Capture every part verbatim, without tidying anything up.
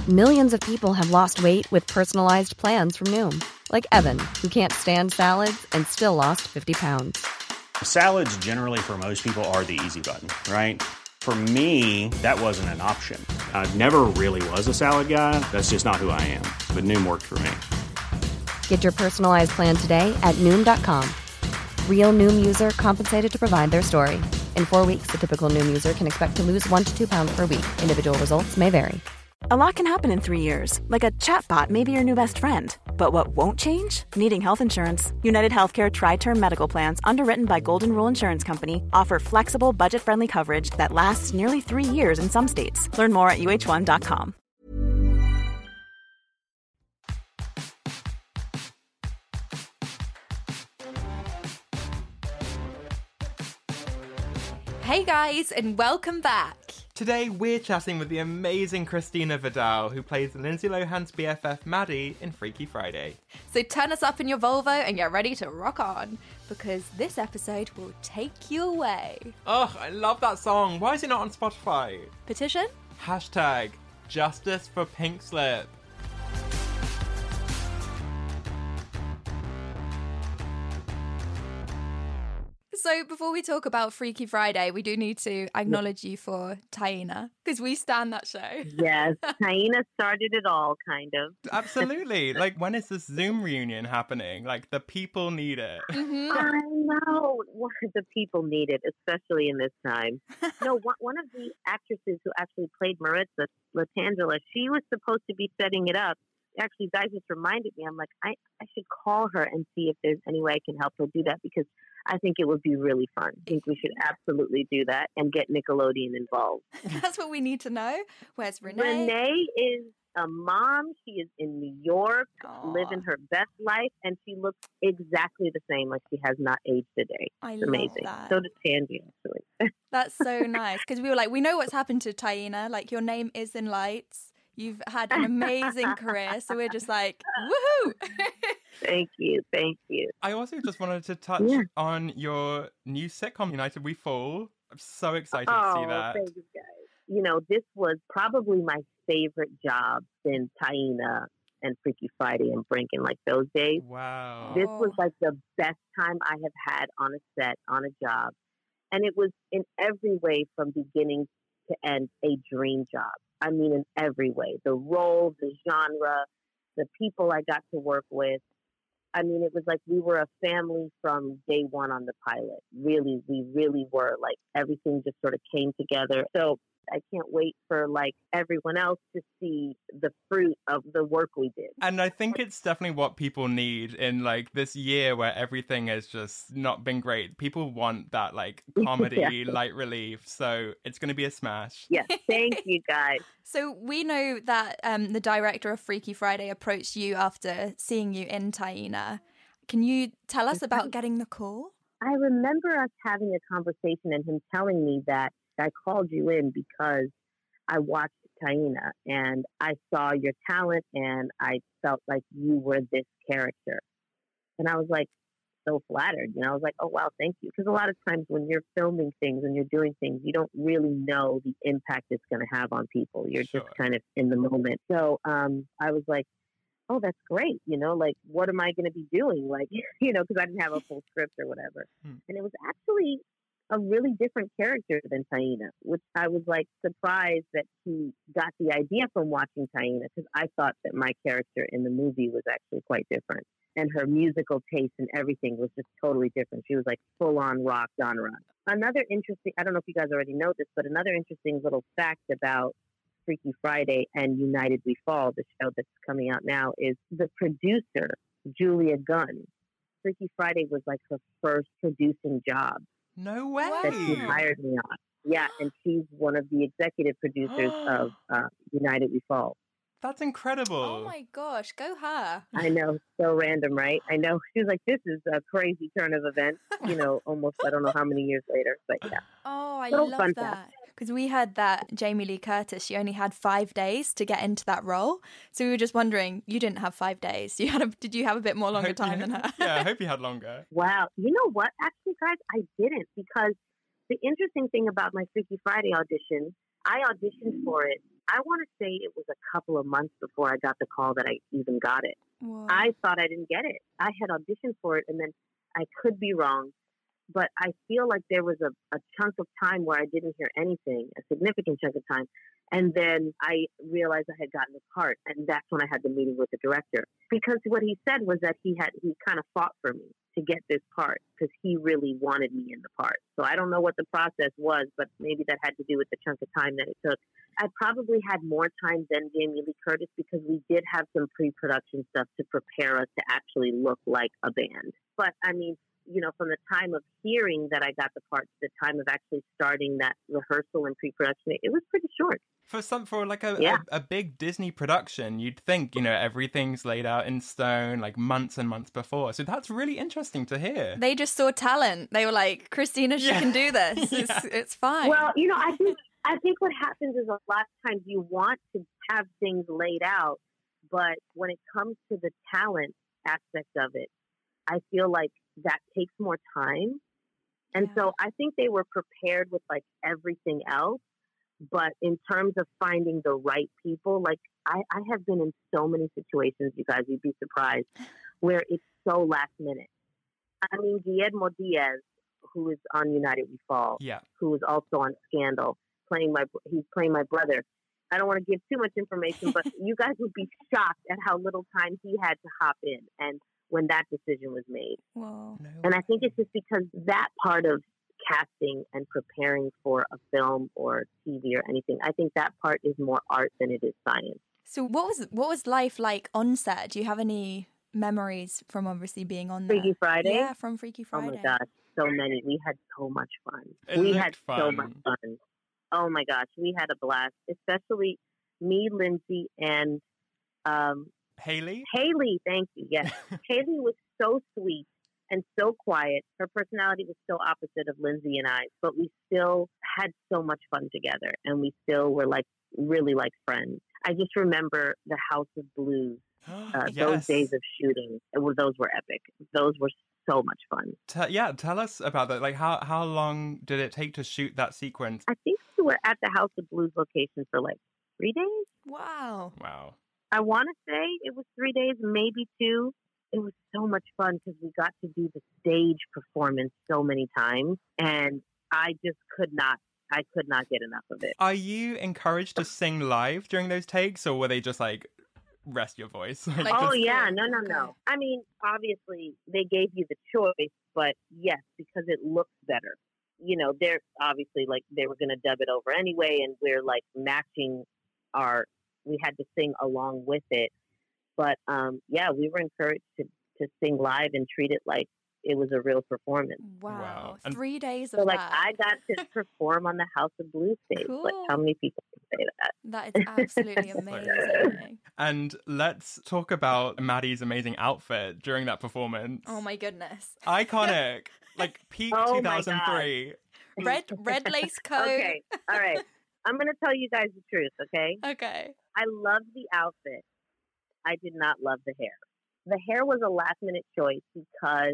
Millions of people have lost weight with personalized plans from Noom. Like Evan, who can't stand salads and still lost fifty pounds. Salads generally for most people are the easy button, right? For me, that wasn't an option. I never really was a salad guy. That's just not who I am. But Noom worked for me. Get your personalized plan today at Noom dot com. Real Noom user compensated to provide their story. In four weeks, the typical Noom user can expect to lose one to two pounds per week. Individual results may vary. A lot can happen in three years, like a chatbot may be your new best friend. But what won't change? Needing health insurance. United Healthcare Tri-Term Medical Plans, underwritten by Golden Rule Insurance Company, offer flexible, budget-friendly coverage that lasts nearly three years in some states. Learn more at U H one dot com. Hey guys, and welcome back. Today we're chatting with the amazing Christina Vidal, who plays Lindsay Lohan's B F F Maddie in Freaky Friday. So turn us up in your Volvo and get ready to rock on, because this episode will take you away. Oh, I love that song. Why is it not on Spotify? Petition? Hashtag Justice for Pink Slip. So before we talk about Freaky Friday, we do need to acknowledge you for Taina, because we stand that show. Yes, Taina started it all, kind of. Absolutely. Like, when is this Zoom reunion happening? Like, the people need it. Mm-hmm. I know. What the people need it, especially in this time. No, one, one of the actresses who actually played Maritza, Latangela, she was supposed to be setting it up. Actually, guys just reminded me. I'm like, I, I should call her and see if there's any way I can help her do that, because I think it would be really fun. I think we should absolutely do that and get Nickelodeon involved. That's what we need to know. Where's Renee? Renee is a mom. She is in New York, Aww. living her best life, and she looks exactly the same, like she has not aged a day. I It's love amazing. that. So does Tangy, actually. That's so nice, because we were like, we know what's happened to Taina. Like, your name is in lights. You've had an amazing career, so we're just like, woohoo! Thank you, thank you. I also just wanted to touch Yeah. on your new sitcom, United We Fall. I'm so excited oh, to see that. thank you, guys. You know, this was probably my favorite job since Taina and Freaky Friday and Brink, like those days. Wow. This was like the best time I have had on a set, on a job. And it was in every way, from beginning to end, a dream job. I mean, in every way. The role, the genre, the people I got to work with. I mean, it was like we were a family from day one on the pilot. Really, we really were. Like, everything just sort of came together. So I can't wait for, like, everyone else to see the fruit of the work we did. And I think it's definitely what people need in, like, this year where everything has just not been great. People want that, like, comedy, Yeah. light relief. So it's going to be a smash. Yes, thank you, guys. So we know that um, the director of Freaky Friday approached you after seeing you in Taina. Can you tell us about getting the call? I remember us having a conversation and him telling me that I called you in because I watched Taina and I saw your talent and I felt like you were this character. And I was like, so flattered. You know, I was like, oh, wow, thank you. Because a lot of times when you're filming things and you're doing things, you don't really know the impact it's going to have on people. You're Sure. just kind of in the moment. So um, I was like, oh, that's great. You know, like, what am I going to be doing? Like, you know, because I didn't have a full script or whatever. Hmm. And it was actually a really different character than Taina, which I was like surprised that he got the idea from watching Taina, because I thought that my character in the movie was actually quite different. And her musical taste and everything was just totally different. She was like full on rock genre. Another interesting, I don't know if you guys already know this, but another interesting little fact about Freaky Friday and United We Fall, the show that's coming out now, is the producer, Julia Gunn. Freaky Friday was like her first producing job. No way. That she hired me on. Yeah, and she's one of the executive producers of uh, United We Fall. That's incredible. Oh my gosh, go her. I know, so random, right? I know. She was like, this is a crazy turn of events, you know, almost, I don't know how many years later, but yeah. Oh, I Little love fun that. fact. Because we heard that Jamie Lee Curtis, she only had five days to get into that role. So we were just wondering, you didn't have five days. You had a, did you have a bit more longer Hope time you- than her? Yeah, I hope you had longer. Wow. You know what? Actually, guys, I didn't, because the interesting thing about my Freaky Friday audition, I auditioned for it I want to say it was a couple of months before I got the call that I even got it. Whoa. I thought I didn't get it. I had auditioned for it, and then I could be wrong, but I feel like there was a, a chunk of time where I didn't hear anything, a significant chunk of time. And then I realized I had gotten the part, and that's when I had the meeting with the director. Because what he said was that he had he kind of fought for me to get this part because he really wanted me in the part. So I don't know what the process was, but maybe that had to do with the chunk of time that it took. I probably had more time than Jamie Lee Curtis because we did have some pre-production stuff to prepare us to actually look like a band. But I mean, you know, from the time of hearing that I got the part to the time of actually starting that rehearsal and pre-production, it was pretty short. For some, for like a, yeah. a, a big Disney production, you'd think, you know, everything's laid out in stone, like months and months before. So that's really interesting to hear. They just saw talent. They were like, Christina, she yeah. can do this. It's, yeah. it's fine. Well, you know, I think I think what happens is a lot of times you want to have things laid out, but when it comes to the talent aspect of it, I feel like that takes more time. And yeah. so I think they were prepared with like everything else. But in terms of finding the right people, like I, I have been in so many situations, you guys, you'd be surprised, where it's so last minute. I mean, Guillermo Diaz, who is on United We Fall, yeah. who is also on Scandal, playing my he's playing my brother. I don't want to give too much information, but you guys would be shocked at how little time he had to hop in and when that decision was made. Whoa. No and I think it's just because that part of casting and preparing for a film or T V or anything, I think that part is more art than it is science. So what was what was life like on set? Do you have any memories from obviously being on there? Freaky Friday? Yeah, from Freaky Friday. Oh my gosh, so many. We had so much fun. It we looked had fun. so much fun. Oh my gosh, we had a blast, especially me, Lindsay, and um, Haley? Haley, thank you. Yes. Haley was so sweet and so quiet. Her personality was so opposite of Lindsay and I, but we still had so much fun together, and we still were like really like friends. I just remember the House of Blues. Uh, yes. Those days of shooting, it was, those were epic. Those were so much fun. T- yeah, tell us about that. Like, how how long did it take to shoot that sequence? I think we were at the House of Blues location for like three days. Wow. Wow. I want to say it was three days, maybe two. It was so much fun because we got to do the stage performance so many times, and I just could not, I could not get enough of it. Are you encouraged to sing live during those takes, or were they just like, rest your voice? Like, Like, oh just... yeah, no, no, no. I mean, obviously they gave you the choice, but yes, because it looks better. You know, they're obviously like they were going to dub it over anyway, and we're like matching our. We had to sing along with it, but um, yeah, we were encouraged to to sing live and treat it like it was a real performance. Wow. Wow. And- Three days of So like that. I got to perform on the House of Blues stage. Cool. Like how many people can say that? That is absolutely amazing. And let's talk about Maddie's amazing outfit during that performance. Oh my goodness. Iconic. Like peak Oh two my thousand three. Red red lace coat. Okay, all right. I'm going to tell you guys the truth, okay? Okay. I loved the outfit. I did not love the hair. The hair was a last minute choice because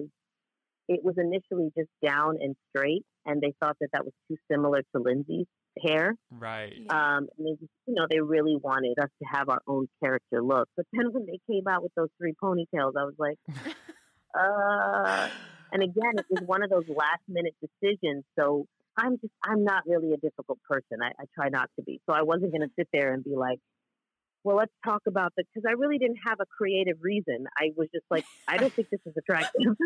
it was initially just down and straight, and they thought that that was too similar to Lindsay's hair. Right. Yeah. Um, and they just, you know, they really wanted us to have our own character look. But then when they came out with those three ponytails, I was like, uh. And again, it was one of those last minute decisions. So I'm just, I'm not really a difficult person. I, I try not to be. So I wasn't going to sit there and be like, well, let's talk about this. Because I really didn't have a creative reason. I was just like, I don't think this is attractive.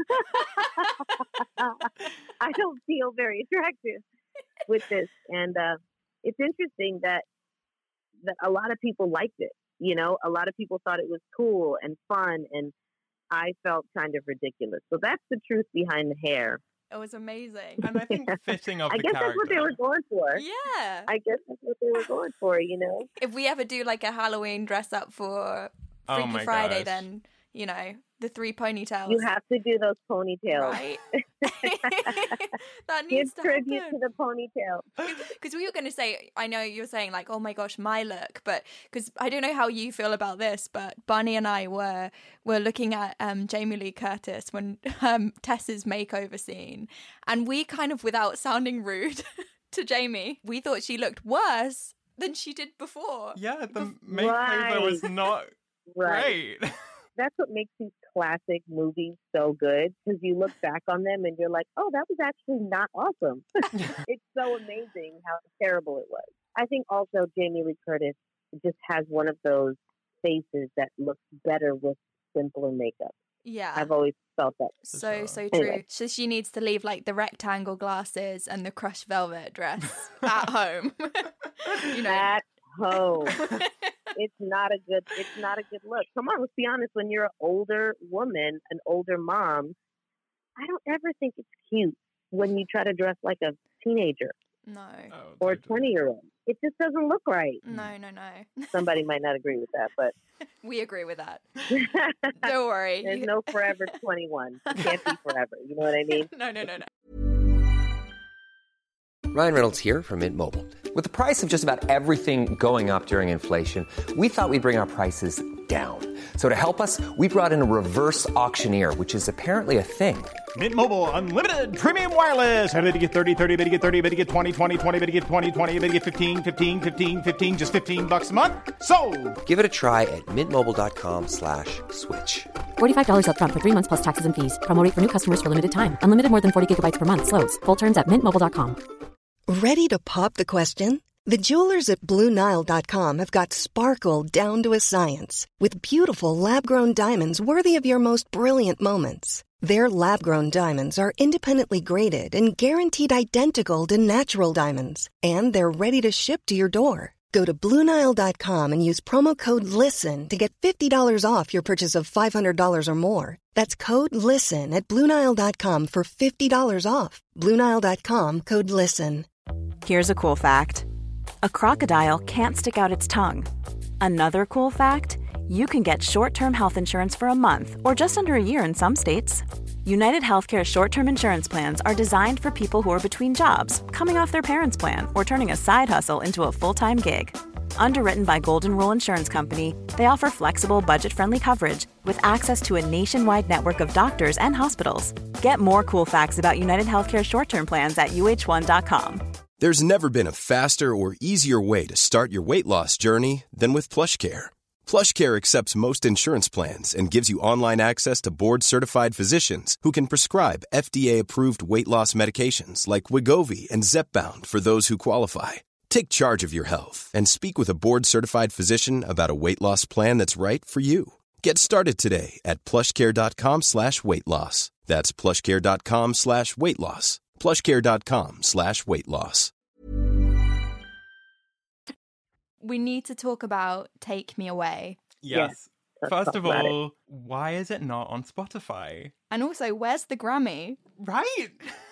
I don't feel very attractive with this. And uh, it's interesting that that a lot of people liked it. You know, a lot of people thought it was cool and fun. And I felt kind of ridiculous. So that's the truth behind the hair. It was amazing. And I think fitting of I the guess character. that's what they were going for. Yeah. I guess that's what they were going for, you know? If we ever do like a Halloween dress up for Oh Freaky my Friday, gosh. then, you know, the three ponytails. You have to do those ponytails. Right? That Give needs to tribute happen. to the ponytail. Because we were going to say, I know you're saying like, oh my gosh, my look, but because I don't know how you feel about this, but Bunny and I were were looking at um, Jamie Lee Curtis when um, Tess's makeover scene, and we kind of, without sounding rude to Jamie, we thought she looked worse than she did before. Yeah, the Bef- makeover Right. was not Right. great. That's what makes these classic movies so good, because you look back on them and you're like, oh, that was actually not awesome. It's so amazing how terrible it was. I think also Jamie Lee Curtis just has one of those faces that looks better with simpler makeup. Yeah. I've always felt that. So, sure. so true. Anyway. So she needs to leave like the rectangle glasses and the crushed velvet dress at home. You know. At home. It's not a good it's not a good look. Come on, let's be honest. When you're an older woman, an older mom, I don't ever think it's cute when you try to dress like a teenager No. Oh, or a totally. twenty year old. It just doesn't look right. No, no, no. Somebody might not agree with that, but We agree with that. Don't worry. there's You- no forever twenty-one. You can't be forever. You know what I mean? no, no, no, no. Ryan Reynolds here from Mint Mobile. With the price of just about everything going up during inflation, we thought we'd bring our prices down. So to help us, we brought in a reverse auctioneer, which is apparently a thing. Mint Mobile Unlimited Premium Wireless. How to get thirty, thirty, bit to get thirty, bit to get twenty, twenty, twenty, bit to get twenty, twenty, bit to get fifteen, fifteen, fifteen, fifteen, just fifteen bucks a month? Sold! Give it a try at mintmobile.com slash switch. forty-five dollars up front for three months plus taxes and fees. Promo rate for new customers for limited time. Unlimited more than forty gigabytes per month. Slows full terms at mint mobile dot com. Ready to pop the question? The jewelers at Blue Nile dot com have got sparkle down to a science with beautiful lab-grown diamonds worthy of your most brilliant moments. Their lab-grown diamonds are independently graded and guaranteed identical to natural diamonds, and they're ready to ship to your door. Go to Blue Nile dot com and use promo code LISTEN to get fifty dollars off your purchase of five hundred dollars or more. That's code LISTEN at Blue Nile dot com for fifty dollars off. Blue Nile dot com, code LISTEN. Here's a cool fact. A crocodile can't stick out its tongue. Another cool fact, you can get short-term health insurance for a month or just under a year in some states. United Healthcare short-term insurance plans are designed for people who are between jobs, coming off their parents' plan, or turning a side hustle into a full-time gig. Underwritten by Golden Rule Insurance Company, they offer flexible, budget-friendly coverage with access to a nationwide network of doctors and hospitals. Get more cool facts about United Healthcare short-term plans at U H one dot com. There's never been a faster or easier way to start your weight loss journey than with PlushCare. PlushCare accepts most insurance plans and gives you online access to board-certified physicians who can prescribe F D A-approved weight loss medications like Wegovy and Zepbound for those who qualify. Take charge of your health and speak with a board-certified physician about a weight loss plan that's right for you. Get started today at plushcare.com slash weight loss. That's plushcare.com slash weight loss. plushcare.com slash weight loss. We need to talk about Take Me Away. Yes. Let's First talk of about it. all, why is it not on Spotify? And also, where's the Grammy? Right?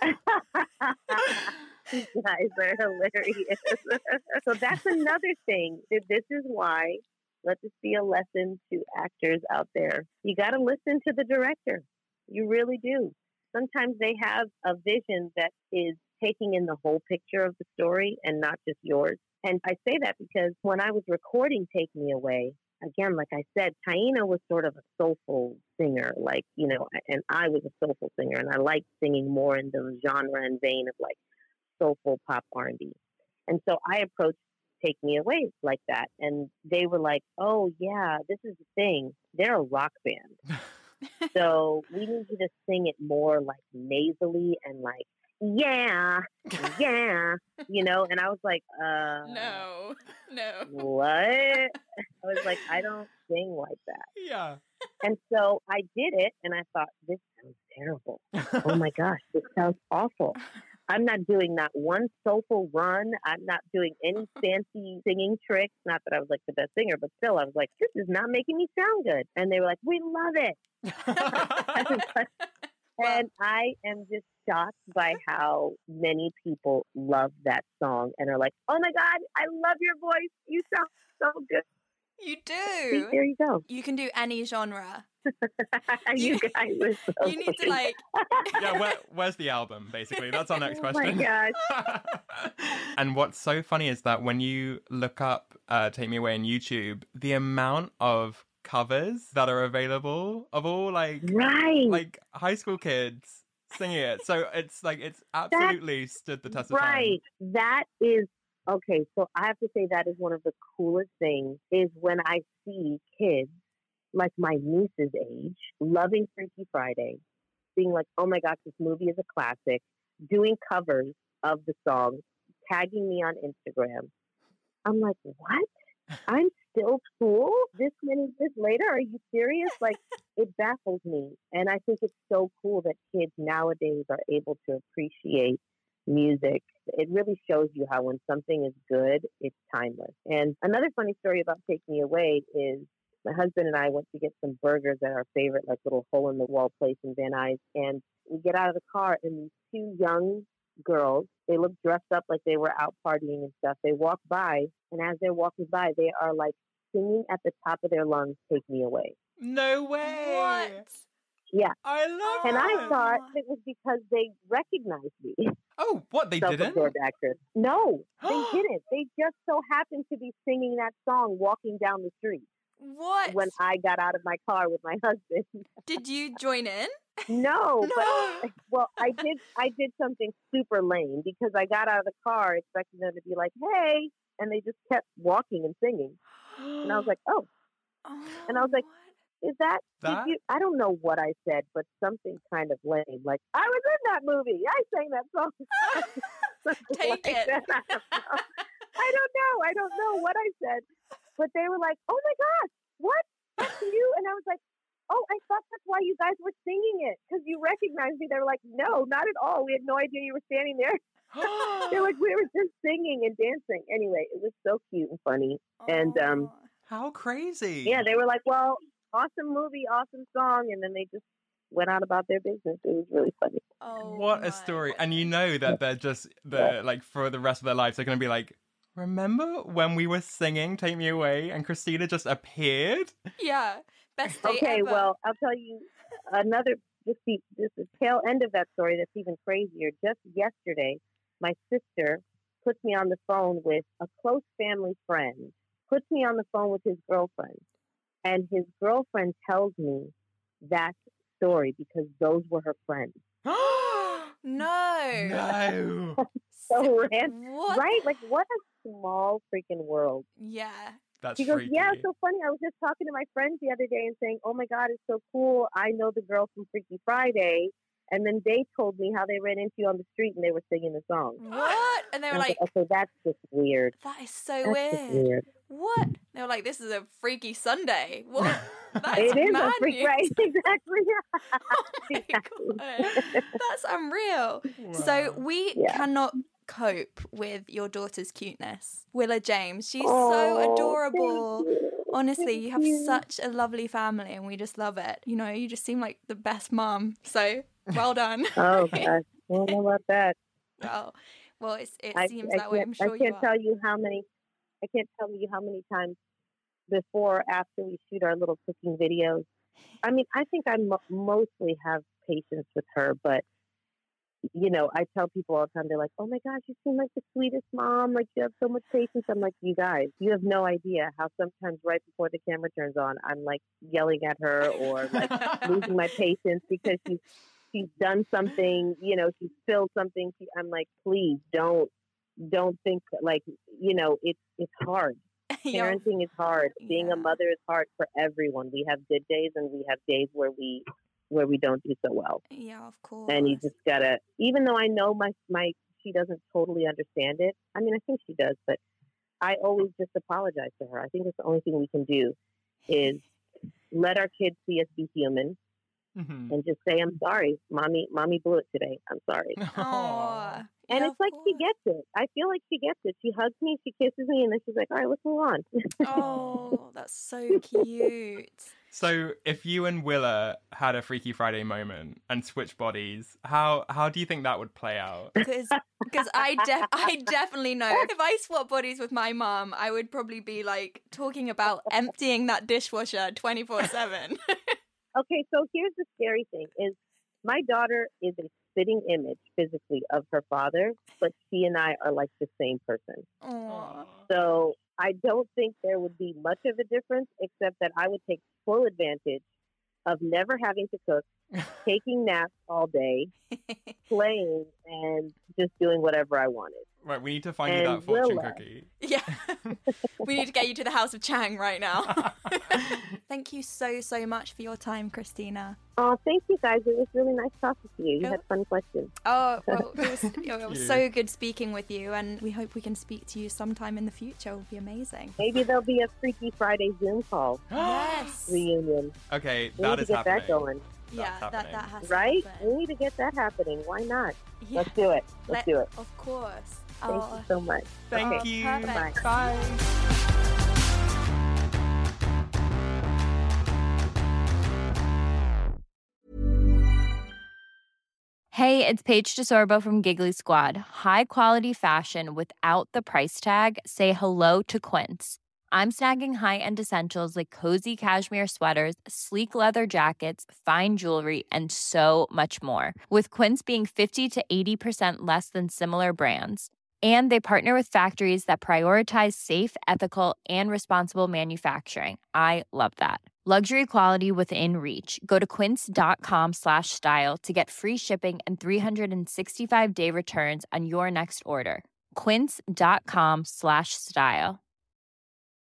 You guys are hilarious. So that's another thing. This is why, let this be a lesson to actors out there. You got to listen to the director. You really do. Sometimes they have a vision that is taking in the whole picture of the story and not just yours. And I say that because when I was recording Take Me Away, again, like I said, Taina was sort of a soulful singer, like, you know, and I was a soulful singer, and I liked singing more in the genre and vein of like soulful pop R and B. And so I approached Take Me Away like that. And they were like, oh, yeah, this is the thing. They're a rock band. So we need you to sing it more like nasally and like, yeah, yeah, you know? And I was like, uh, No, no. what? I was like, I don't sing like that. Yeah. And so I did it, and I thought, this sounds terrible. Oh my gosh, this sounds awful. I'm not doing not one soulful run. I'm not doing any fancy singing tricks. Not that I was like the best singer, but still, I was like, this is not making me sound good. And they were like, we love it. And I am just shocked by how many people love that song and are like, oh my God, I love your voice. You sound so good. You See, do. there you go. You can do any genre. You guys are so You need to funny. like. Yeah, where, where's the album, basically? That's our next Oh my question. gosh. And what's so funny is that when you look up uh, Take Me Away on YouTube, the amount of covers that are available of all like Right. like high school kids singing it. So it's like it's absolutely stood the test of time. Right. That is Okay, so I have to say that is one of the coolest things is when I see kids like my niece's age loving Freaky Friday, being like, oh my gosh, this movie is a classic, doing covers of the song, tagging me on Instagram. I'm like, what? I'm still cool this many years later? Are you serious? Like, it baffles me. And I think it's so cool that kids nowadays are able to appreciate music. It really shows you how when something is good, it's timeless. And another funny story about Take Me Away is my husband and I went to get some burgers at our favorite, like, little hole-in-the-wall place in Van Nuys. And we get out of the car, and these two young girls, they look dressed up like they were out partying and stuff. They walk by, and as they're walking by, they are like singing at the top of their lungs, Take Me Away. No way. What? Yeah. I love And it. I thought it was because they recognized me. Oh, what? They didn't? Self-absorbed actress. No, they didn't. They just so happened to be singing that song walking down the street. What? When I got out of my car with my husband. Did you join in? No, No. but well, I did. I did something super lame because I got out of the car expecting them to be like, "Hey," and they just kept walking and singing, and I was like, "Oh," Oh, and I was like, what? "Is that?" That? Did you? I don't know what I said, but something kind of lame, like I was in that movie. I sang that song. Something Take like it. that. I don't know. I don't know. I don't know what I said, but they were like, "Oh my gosh, what? That's you?" And I was like, oh, I thought that's why you guys were singing it, because you recognized me. They were like, no, not at all. We had no idea you were standing there. They're like, we were just singing and dancing. Anyway, it was so cute and funny. And um, how crazy. Yeah, they were like, well, awesome movie, awesome song. And then they just went out about their business. It was really funny. Oh, what my. a story. And you know that they're just, the like, for the rest of their lives, they're going to be like, remember when we were singing Take Me Away and Christina just appeared? Yeah. Best day Okay, ever. well, I'll tell you another, just the, just the tail end of that story that's even crazier. Just yesterday, my sister puts me on the phone with a close family friend, puts me on the phone with his girlfriend, and his girlfriend tells me that story because those were her friends. No. No. So random, What? right? Like, what a small freaking world. Yeah. That's She goes, freaky. yeah, it's so funny. I was just talking to my friends the other day and saying, oh my God, it's so cool. I know the girl from Freaky Friday. And then they told me how they ran into you on the street and they were singing the song. What? And they And were I was like, okay, that's just weird. that is so That's weird. just weird. What? They were like, this is a freaky Sunday. What? That's It is mad a freak, news. right? Exactly. Oh my God. That's unreal. So we Yeah. cannot cope with your daughter's cuteness. Willa James, she's Oh, so adorable. thank you. Honestly, Thank you have you. such a lovely family and we just love it. You know, you just seem like the best mom. So well done. Oh, gosh. I don't know about that. well, well, it's, it I, seems I that way. can't, I'm sure I you can't are. tell you how many, I can't tell you how many times before or after we shoot our little cooking videos. I mean, I think I mo- mostly have patience with her, but you know, I tell people all the time, they're like, oh my gosh, you seem like the sweetest mom. Like, you have so much patience. I'm like, you guys, you have no idea how sometimes right before the camera turns on, I'm like yelling at her or like losing my patience because she's, she's done something, you know, she's spilled something. She, I'm like, please don't, don't think like, you know, it's, it's hard. Yeah. Parenting is hard. Being Yeah. a mother is hard for everyone. We have good days and we have days where we, where we don't do so well. Yeah, of course. And you just gotta, even though I know my, my, she doesn't totally understand it. I mean, I think she does, but I always just apologize to her. I think that's the only thing we can do is let our kids see us be human Mhm. and just say, I'm sorry, mommy, mommy blew it today. I'm sorry. Aw. And Yeah, it's of like she course. gets it. I feel like she gets it. She hugs me, she kisses me, and then she's like, all right, let's move on. Oh, that's so cute. So, if you and Willa had a Freaky Friday moment and switched bodies, how how do you think that would play out? Because because I de- I definitely know if I swap bodies with my mom, I would probably be like talking about emptying that dishwasher twenty-four seven. Okay, so here's the scary thing is my daughter is a spitting image physically of her father, but she and I are like the same person. Aw. So I don't think there would be much of a difference, except that I would take full advantage of never having to cook, taking naps all day, playing, and just doing whatever I wanted. Right, we need to find you And that fortune Willa. cookie. Yeah. We need to get you to the House of Chang right now. Thank you so, so much for your time, Christina. Oh, thank you guys. It was really nice talking to you. You Oh. had fun questions. Oh, well, it was, it was you. so good speaking with you, and we hope we can speak to you sometime in the future. It will be amazing. Maybe there'll be a Freaky Friday Zoom call Yes. reunion. Okay, We that need to is get happening. that going. Yeah, That's that, happening. that has Right? to We happen. need to get that happening. Why not? Yeah. Let's do it. Let's Let- do it. Of course. Thank Oh, you so much. Thank Okay. you. perfect. Bye. Hey, it's Paige DeSorbo from Giggly Squad. High quality fashion without the price tag. Say hello to Quince. I'm snagging high-end essentials like cozy cashmere sweaters, sleek leather jackets, fine jewelry, and so much more. With Quince being fifty to eighty percent less than similar brands. And they partner with factories that prioritize safe, ethical, and responsible manufacturing. I love that. Luxury quality within reach. Go to quince.com slash style to get free shipping and three sixty-five day returns on your next order. Quince.com slash style.